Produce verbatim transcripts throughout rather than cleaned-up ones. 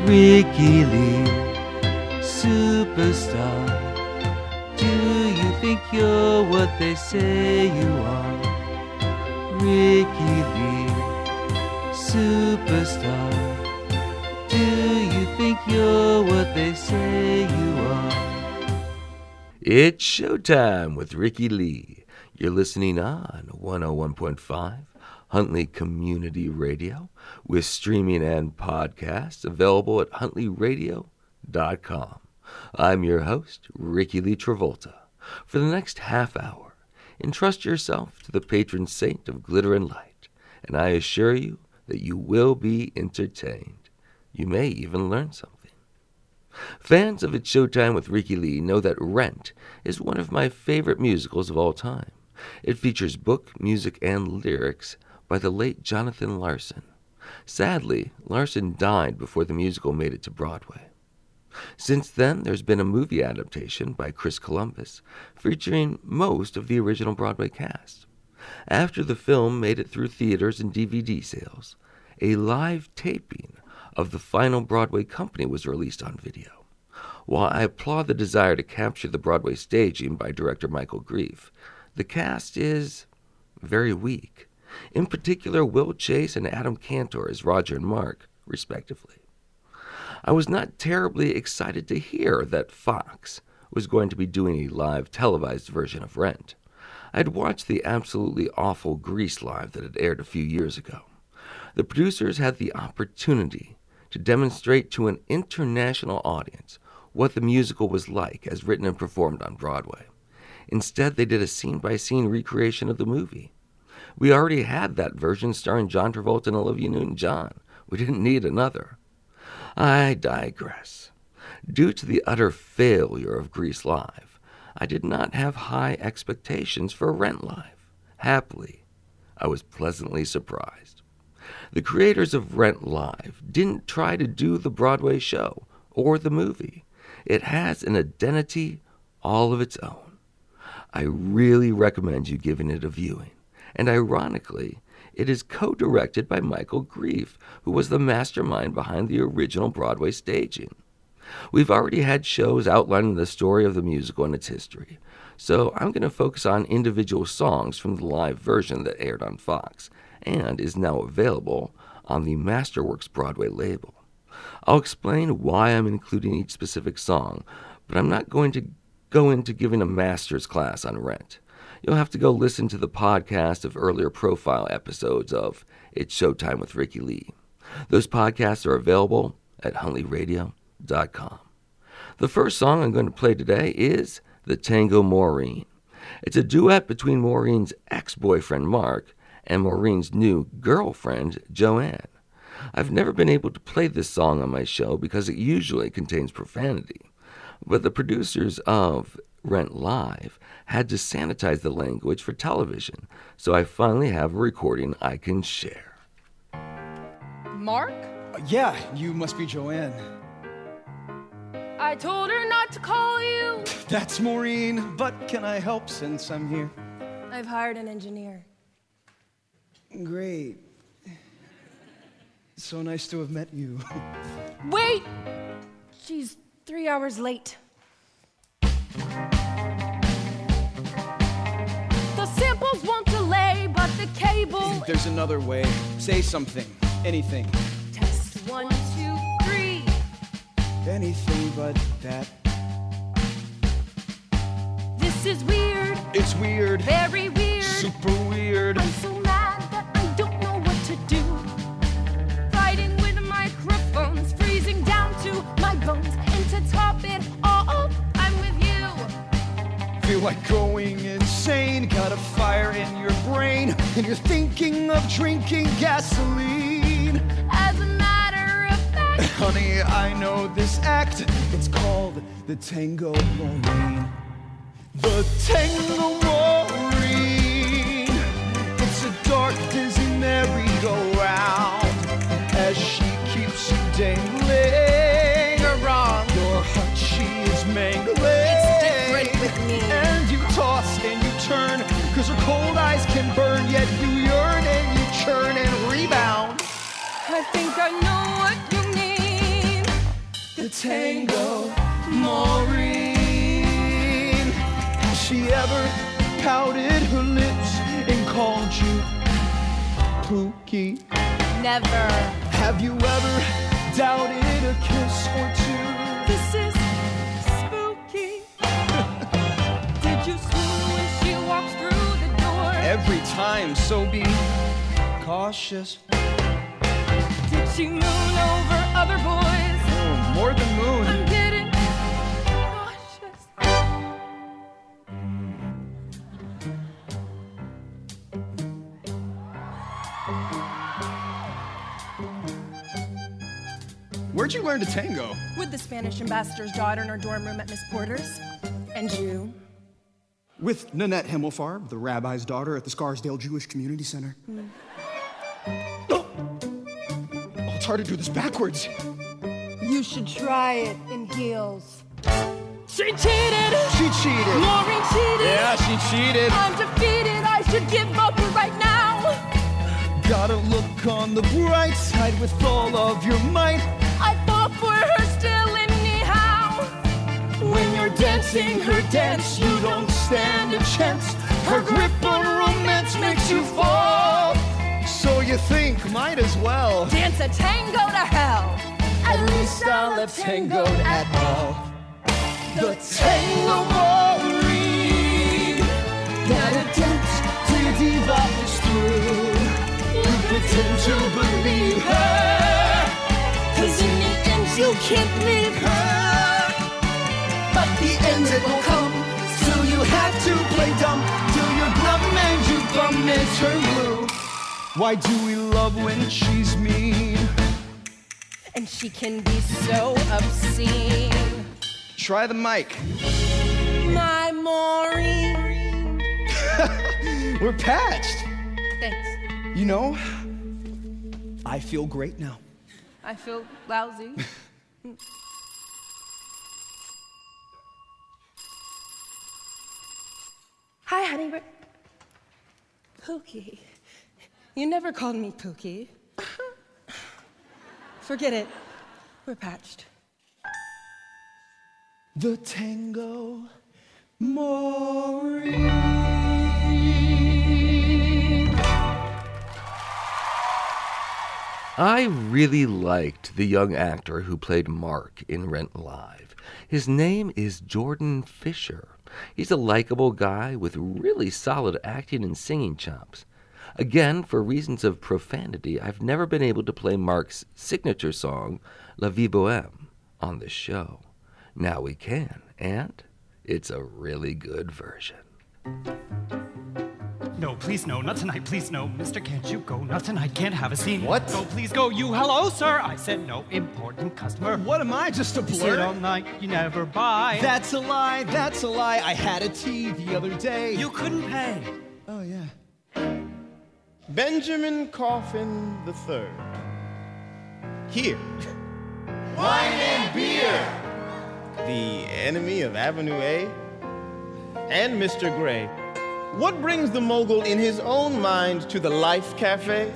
Ricky Lee, superstar. Do you think you're what they say you are? Ricky Lee, superstar. Do you think you're what they say you are? It's showtime with Ricky Lee. You're listening on one oh one point five Huntley Community Radio with streaming and podcasts available at huntley radio dot com. I'm your host, Ricky Lee Travolta. For the next half hour, entrust yourself to the patron saint of glitter and light, and I assure you that you will be entertained. You may even learn something. Fans of It's Showtime with Ricky Lee know that Rent is one of my favorite musicals of all time. It features book, music, and lyrics by the late Jonathan Larson. Sadly, Larson died before the musical made it to Broadway. Since then, there's been a movie adaptation by Chris Columbus featuring most of the original Broadway cast. After the film made it through theaters and D V D sales, a live taping of the final Broadway company was released on video. While I applaud the desire to capture the Broadway staging by director Michael Greif, the cast is very weak. In particular, Will Chase and Adam Cantor as Roger and Mark, respectively. I was not terribly excited to hear that Fox was going to be doing a live televised version of Rent. I'd watched the absolutely awful Grease Live that had aired a few years ago. The producers had the opportunity to demonstrate to an international audience what the musical was like as written and performed on Broadway. Instead, they did a scene-by-scene recreation of the movie. We already had that version starring John Travolta and Olivia Newton-John. We didn't need another. I digress. Due to the utter failure of Grease Live, I did not have high expectations for Rent Live. Happily, I was pleasantly surprised. The creators of Rent Live didn't try to do the Broadway show or the movie. It has an identity all of its own. I really recommend you giving it a viewing. And ironically, it is co-directed by Michael Greif, who was the mastermind behind the original Broadway staging. We've already had shows outlining the story of the musical and its history, so I'm going to focus on individual songs from the live version that aired on Fox and is now available on the Masterworks Broadway label. I'll explain why I'm including each specific song, but I'm not going to go into giving a master's class on Rent. You'll have to go listen to the podcast of earlier profile episodes of It's Showtime with Ricky Lee. Those podcasts are available at huntley radio dot com. The first song I'm going to play today is The Tango Maureen. It's a duet between Maureen's ex-boyfriend Mark and Maureen's new girlfriend Joanne. I've never been able to play this song on my show because it usually contains profanity, but the producers of Rent Live had to sanitize the language for television, so I finally have a recording I can share. Mark? Uh, yeah, you must be Joanne. I told her not to call you. That's Maureen, but can I help since I'm here? I've hired an engineer. Great. So nice to have met you. Wait! She's three hours late. The samples won't delay, but the cable... There's another way. Say something. Anything. Test one, two, three. Anything but that. This is weird. It's weird. Very weird. Super weird. I'm so mad that I don't know what to do. Fighting with microphones, freezing down to my bones. And to top it all up, I'm with you. Feel like going insane. Got a fire in your brain, and you're thinking of drinking gasoline. As a matter of fact, honey, I know this act. It's called the Tango Maureen. The Tango Maureen. It's a dark, dizzy merry-go-round as she keeps you dangling around. Your heart she is mangling. It's different with me. And you toss and you turn, cause her cold eyes can burn, yet you yearn and you churn and rebound. I think I know what you mean. tango Maureen. Has she ever pouted her lips and called you Pookie? Never. Have you ever doubted a kiss or two? This is spooky. Did you swoon when she walks through the door? Every time, so be cautious. Did she moon over other boys? Oh, more than moon. I'm getting cautious. Where'd you learn to tango? With the Spanish ambassador's daughter in her dorm room at Miss Porter's. And you? With Nanette Himmelfarb, the rabbi's daughter at the Scarsdale Jewish Community Center. Mm. Oh. Oh, it's hard to do this backwards. You should try it in heels. She cheated! She cheated! Maureen cheated! Yeah, she cheated! I'm defeated! I should give up right now! Gotta look on the bright side with all of your might. I fought for her still anyhow. When you're dancing her dance, you don't stand a chance. Her grip on romance makes you fall. So you think, might as well dance a tango to hell. At least I'll have tangoed at all. The tango Maureen. Gotta dance till your diva is through. You pretend to believe her, 'cause in the end you can't leave her. But the end it will come, so you have to play dumb till you're glum and you bum and turn blue. Why do we love when she's mean? And she can be so obscene. Try the mic. My Maureen. We're patched. Thanks. You know, I feel great now. I feel lousy. Hi, honey. We're... Pookie. You never called me Pookie. Forget it. We're patched. The tango Maureen. I really liked the young actor who played Mark in Rent Live. His name is Jordan Fisher. He's a likable guy with really solid acting and singing chops. Again, for reasons of profanity, I've never been able to play Mark's signature song, La Vie Bohème, on this show. Now we can, and it's a really good version. No, please no, not tonight, please no. Mister, can't you go? Not tonight, can't have a scene. What? No, please go. You, hello, sir. I said no, important customer. What am I, just a You sit blur? all night, you never buy. That's a lie, that's a lie. I had a tea the other day. You couldn't pay. Oh, yeah. Benjamin Coffin the Third. Here. Wine and beer! The enemy of Avenue A. And Mister Gray. What brings the mogul in his own mind to the Life Cafe?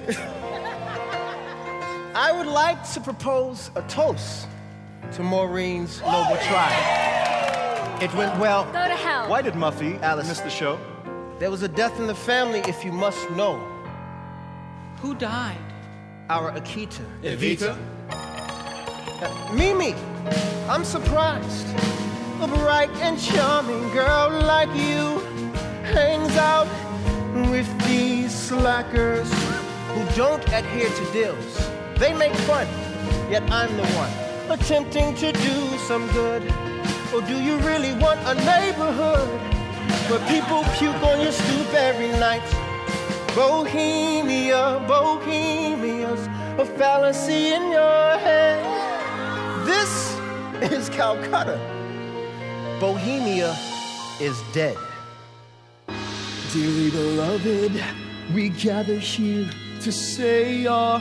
I would like to propose a toast to Maureen's noble tribe. It went well. Go to hell. Why did Muffy, Alice, miss the show? There was a death in the family, if you must know. Who died? Our Akita. Evita? Uh, Mimi, I'm surprised. A bright and charming girl like you hangs out with these slackers who don't adhere to deals. They make fun, yet I'm the one attempting to do some good. Or do you really want a neighborhood where people puke on your stoop every night? Bohemia, Bohemia's a fallacy in your head. This is Calcutta. Bohemia is dead. Dearly beloved, we gather here to say our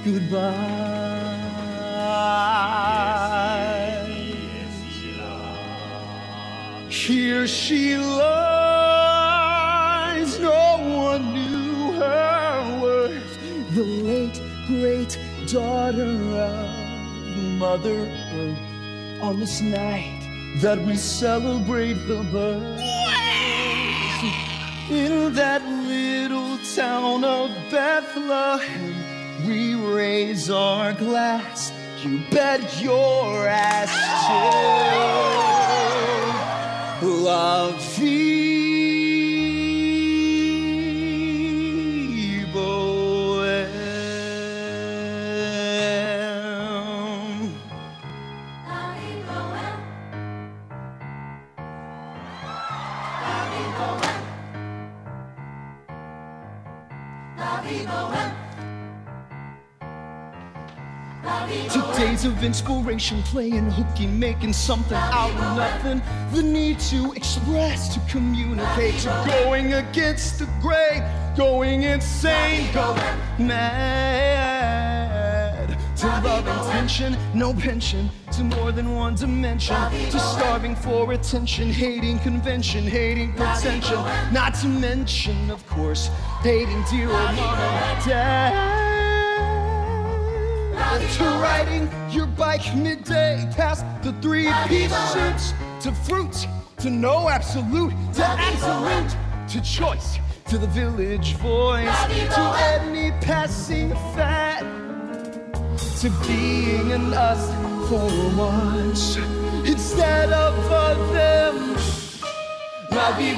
goodbyes. Here she lies, no one knew her worth. The late, great daughter of Mother Earth. on this night that we celebrate the birth. In that little town of Bethlehem, we raise our glass. You bet your ass to La Vie Bohème. Two days of inspiration, playing hooky, making something out of nothing. The need to express, to communicate, to going against the grain, going insane, go mad. To love intention, no pension, to more than one dimension, to starving for attention, hating convention, hating pretension, not to mention, of course, hating dear old mom and dad. To riding your bike midday past the three-piece suits, to fruit, to no absolute, to absolute, to choice, to the village voice, to any passing fad, to being an us for once instead of a them. La Vie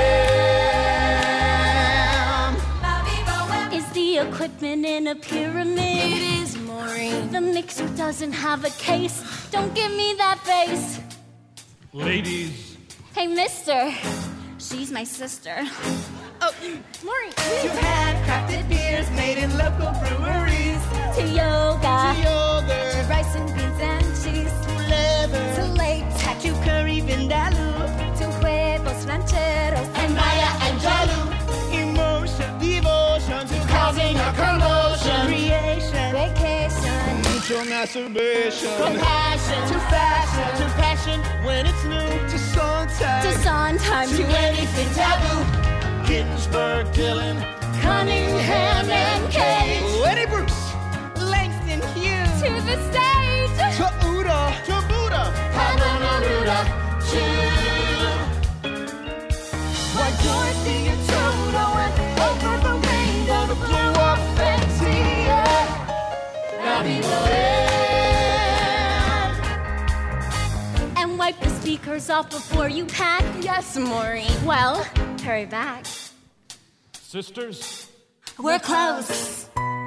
Bohème. Is the equipment in a pyramid? It is, Maureen. The mixer doesn't have a case. Don't give me that face. Ladies. Hey, mister. She's my sister. Oh, Maureen. To handcrafted beers made in local breweries. To yoga. To yoga. To rice and beans and cheese. To leather. To latex. To curry vindaloo. To huevos rancheros. And Maya and Jalu. Emotion, devotion. To causing a commotion. Creation. Vacation. Mutual masturbation. Compassion. To fashion. To passion when it's new. To Sontag. To Sondheim. To anything taboo. Ginsberg, Dylan, Cunningham and Cage. Lenny Bruce. Langston Hughes. To the stage. To Uda. To Buddha. Pablo Neruda. To Why Dorothy and Toto and over the rainbow to blow up Fantasia. La Vie Bohème. And wipe the speakers off before you pack. Yes, Maureen. Well, hurry back. Sisters. We're close.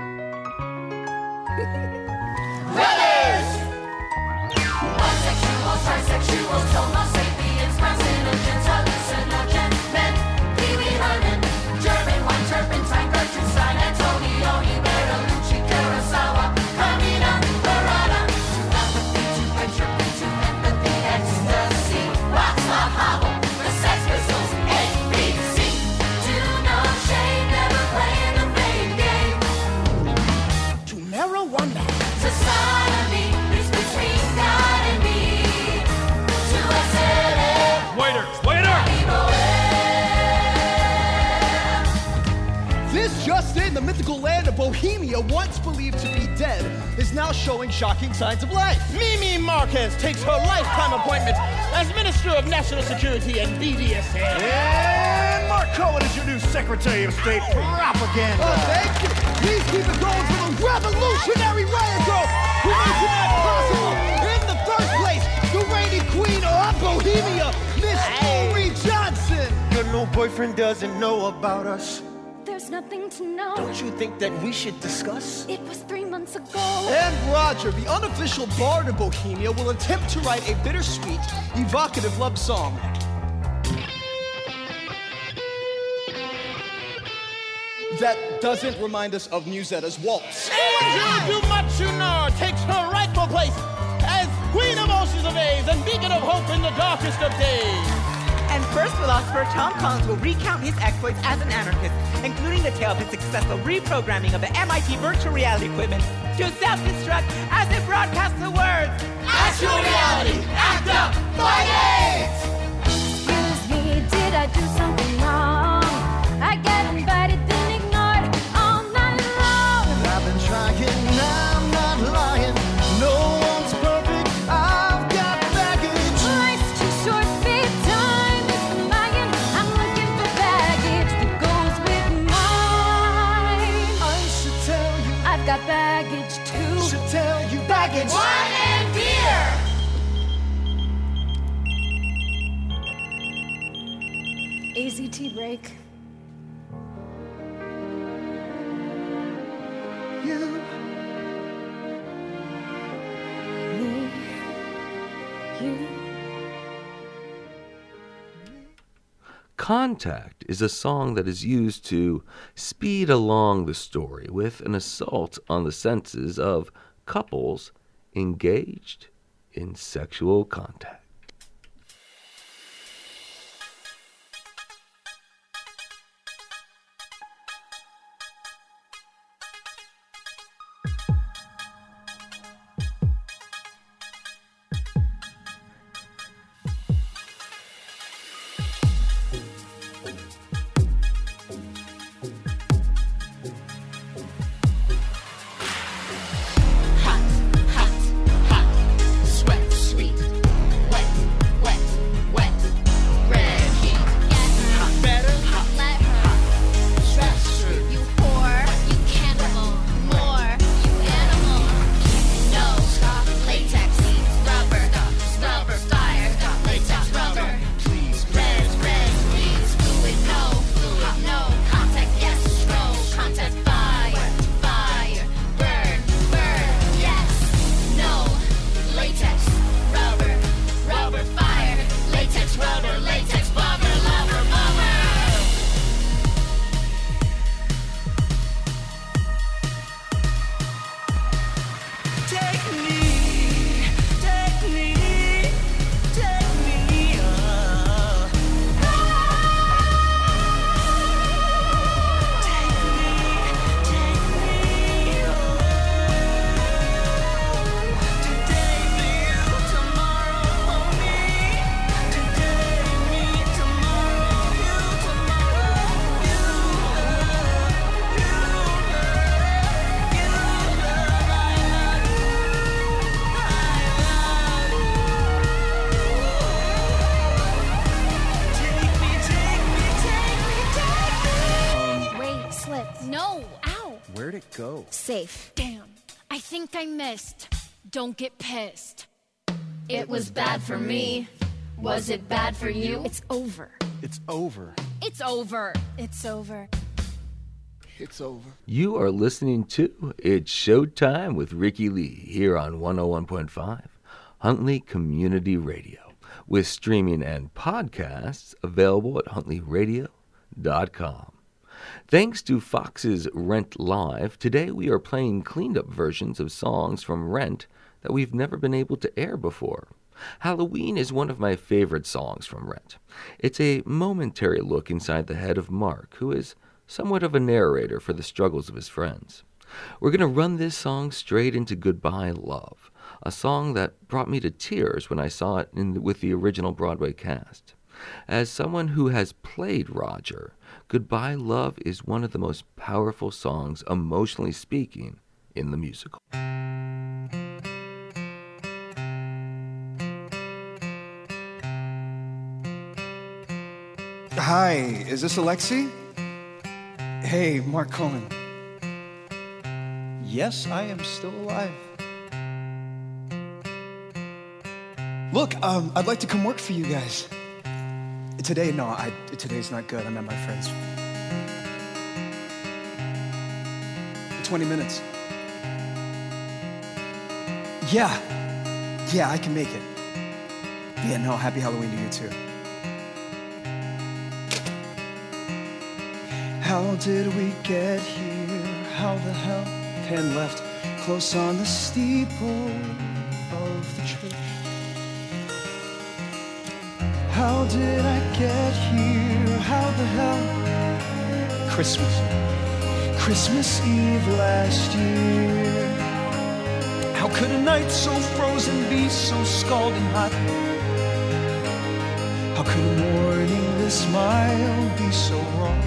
Brothers! Bisexuals, trisexuals, homo sapiens, carcinogens, hallucinogen, men, Pee Wee Herman, German wine, turpentine, Gertrude Stein, Antonio, Bertolucci, Kurosawa, Carmina, Barada, to apathy, to entropy, to empathy, ecstasy, Václav Havel, the Sex Pistols, A B C, to no shame, never playing the fame game, To marijuana. to sodomy, is between God and me, to accident, Waiter. Waiter. This just in, the mythical land of Bohemia, once believed to be dead, is now showing shocking signs of life. Mimi Marquez takes her lifetime appointment as Minister of National Security and B D S M. And Mark Cohen is your new Secretary of State Propaganda. Oh, thank you. Please keep it going for the revolutionary riot girl who makes it not possible in the first place, the reigning queen of Bohemia, Miss Uri Johnson. Your new boyfriend doesn't know about us. There's nothing to know. Don't you think that we should discuss? It was three months ago. And Roger, the unofficial bard of Bohemia, will attempt to write a bittersweet, evocative love song. That doesn't remind us of Musetta's waltz. Angel Dumacunor takes her rightful place as Queen of Oceans of A's and beacon of hope in the darkest of days. And first philosopher Tom Collins will recount his exploits as an anarchist, including the tale of his successful reprogramming of the M I T virtual reality equipment to self-destruct as it broadcasts the words, Actual reality, act up, fight it! Excuse me, did I do something wrong? I get invited, then ignored all night long. I've been trying, I'm not lying. No one's perfect. I've got you tea break. You, Me, you. Contact is a song that is used to speed along the story with an assault on the senses of couples engaged in sexual contact. Hot, hot, hot, sweat, sweet, wet, wet, wet, red heat. Get her. Hot, better, hot, Let her. that's true. You whore. You cannibal. More. You animal. No. Stop. Latex. Rubber. Rubber. Fire. Latex. Rubber. Please, Red. Red. Please. Fluid. No. Fluid. No. Contact. Yes. No. Contact. Fire. Fire. Burn. Burn. Yes. No. Latex. Rubber. Rubber. Fire. Latex. Rubber. Latex. Bummer. Lover. Bummer. take me, take me, take me up. Take me, take me up. Today be you, tomorrow me. Today me, tomorrow you, tomorrow you. You, you, you, I love Take me, take me, take me, take me. Wait. Slip. No. Ow. Where'd it go? Safe. Damn. I think I missed. Don't get pissed. It was bad for me. Was it bad for you? It's over. It's over. It's over. It's over. It's over. You are listening to It's Showtime with Ricky Lee here on one oh one point five Huntley Community Radio, with streaming and podcasts available at huntley radio dot com. Thanks to Fox's Rent Live, today we are playing cleaned up versions of songs from Rent that we've never been able to air before. Halloween is one of my favorite songs from Rent. It's a momentary look inside the head of Mark, who is somewhat of a narrator for the struggles of his friends. We're going to run this song straight into Goodbye Love, a song that brought me to tears when I saw it in, with the original Broadway cast. As someone who has played Roger, Goodbye Love is one of the most powerful songs, emotionally speaking, in the musical. Hi, is this Alexi? Hey, Mark Cohen. Yes, I am still alive. Look, um, I'd like to come work for you guys. Today, no, I, today's not good. I'm at my friend's. twenty minutes. Yeah, yeah, I can make it. Yeah, no, happy Halloween to you too. How did we get here? How the hell? Ten left, close on the steeple of the church. How did I get here? How the hell? Christmas. Christmas Eve last year. How could a night so frozen be so scalding hot? How could a morning this mild be so wrong?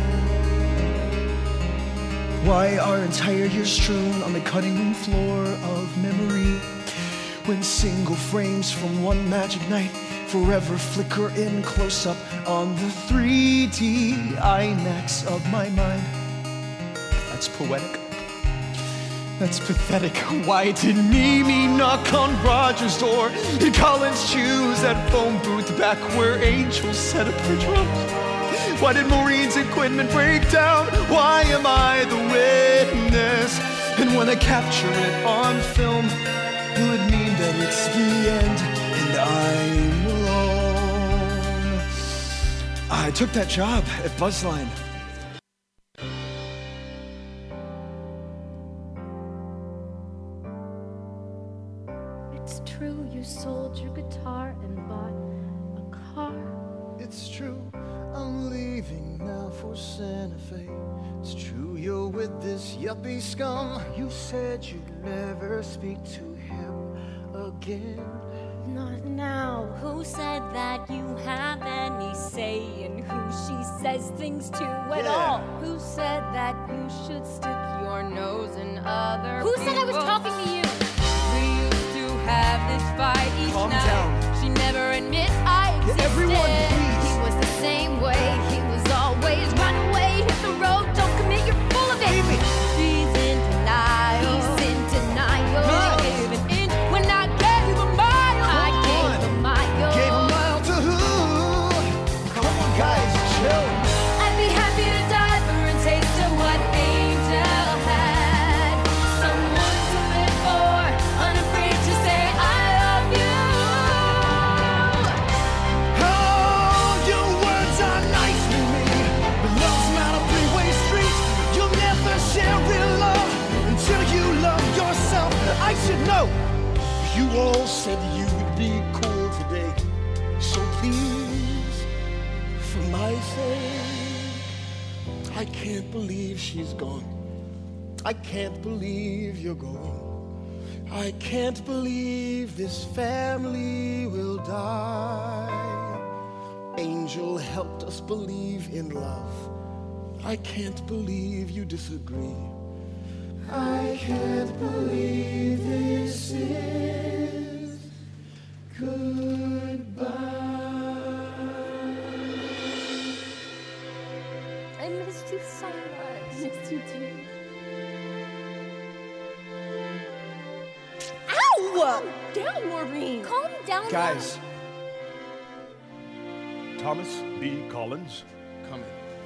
Why are entire years strewn on the cutting room floor of memory, when single frames from one magic night forever flicker in close up on the three D IMAX of my mind? That's poetic. That's pathetic. Why did Mimi knock on Roger's door? Did Collins choose that phone booth back where angels set up their drums? Why did Maureen's equipment break down? Why am I the witness? And when I capture it on film, will it mean that it's the end and I'm alone? I took that job at Buzzline. It's true, you sold your guitar and bought a car. It's true, I'm leaving now for Santa Fe. It's true, you're with this yuppie scum. You said you'd never speak to him again. Not now. Who said that you have any say in who she says things to at Yeah. all? Who said that you should stick your nose in other Who said I was people's- talking to you? We used to have this fight each Calm night. down. She never admit I Yeah, existed. everyone, please. He was the same way. He was always run away, hit the road, don't commit, you're full of it. Amy. She's in denial. He's in denial. Miles. Gave an inch when I gave a mile. I Come gave on. a mile. Gave a mile to who? Come on, guys, chill. I'd be happy to die for a taste of what Angel had. Someone to live for, unafraid to say I love you. Oh, your words are nice to me, but love's not a three-way street. You'll never share real love until you love yourself. I should know. You all said you would be cool today, so please, for my sake, I can't believe she's gone. I can't believe you're going. I can't believe this family will die. Angel helped us believe in love. I can't believe you disagree. I can't believe this is goodbye. I missed you so much. Missed you too. Ow! Calm down, Maureen. Calm down. Guys, Thomas B. Collins. come in.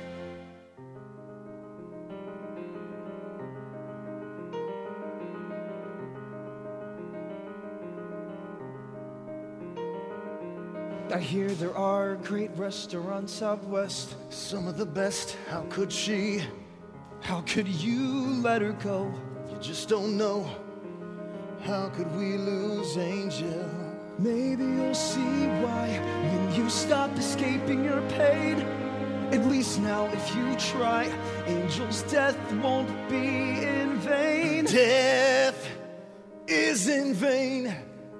I hear there are great restaurants out west, some of the best. How could she? How could you let her go? You just don't know. How could we lose Angel? Maybe you'll see why when you stop escaping your pain. At least now if you try, Angel's death won't be in vain. Death is in vain.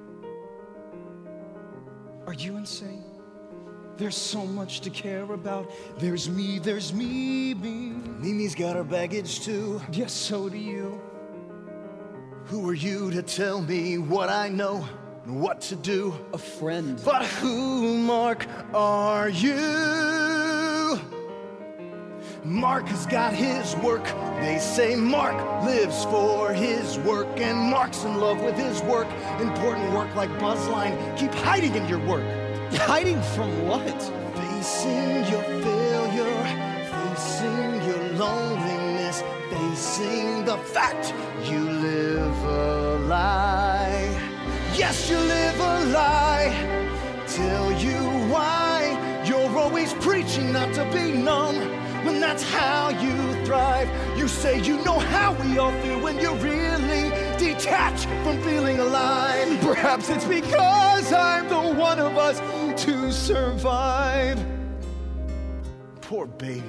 Are you insane? There's so much to care about. There's me, there's me, me. Mimi's got her baggage too. Yes, so do you. Who are you to tell me what I know and what to do? A friend. But who, Mark, are you? Mark has got his work. They say Mark lives for his work, and Mark's in love with his work. Important work like Buzzline. Keep hiding in your work. Hiding from what? Facing your failure, facing your loneliness, facing the fact you live a lie. Yes, you live a lie. Tell you why you're always preaching not to be numb, when that's how you thrive. You say you know how we all feel when you're really detached from feeling alive. Perhaps it's because I'm the one of us to survive. Poor baby.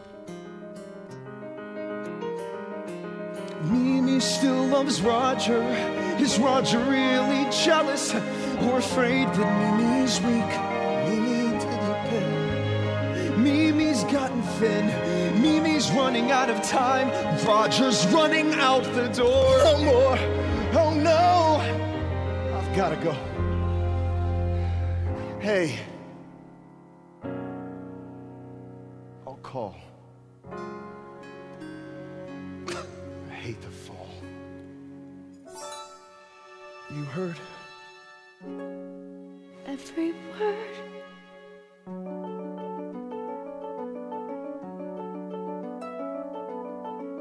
Mimi still loves Roger. Is Roger really jealous or afraid that Mimi's weak? Mimi didn't pay. Mimi's gotten thin. Mimi's running out of time. Roger's running out the door. No more. Oh no. I've gotta go. Hey. I'll call. I hate the fall. You heard? Every word.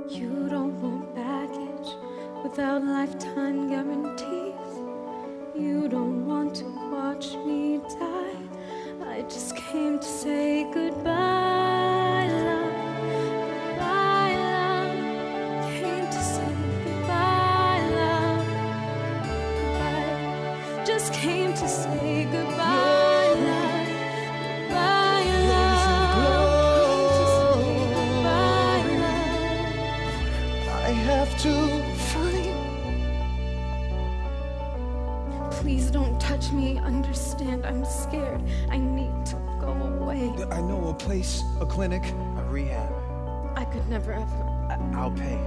You don't want baggage without lifetime guarantees. You don't want to watch me die. I just came to say goodbye, love. Goodbye, love. Came to say goodbye, love. Goodbye. Just came to say goodbye, love. Goodbye, love. Came to say goodbye, love. I have to find. Please don't touch me. Understand, I'm scared. I need to go away. I know a place, a clinic. A rehab. I could never ever. I- I'll pay.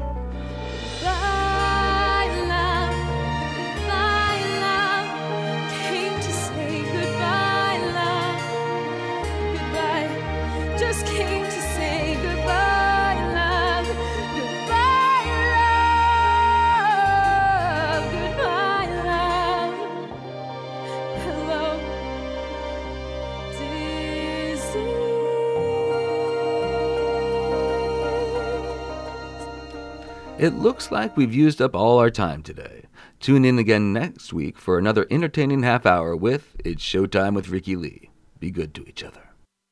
Bye, love. Bye, love. Came to say goodbye, love. Goodbye. Just came to say goodbye, love. Goodbye, love. Goodbye, love. Hello, disease. It looks like we've used up all our time today. Tune in again next week for another entertaining half hour with It's Showtime with Ricky Lee. Be good to each other.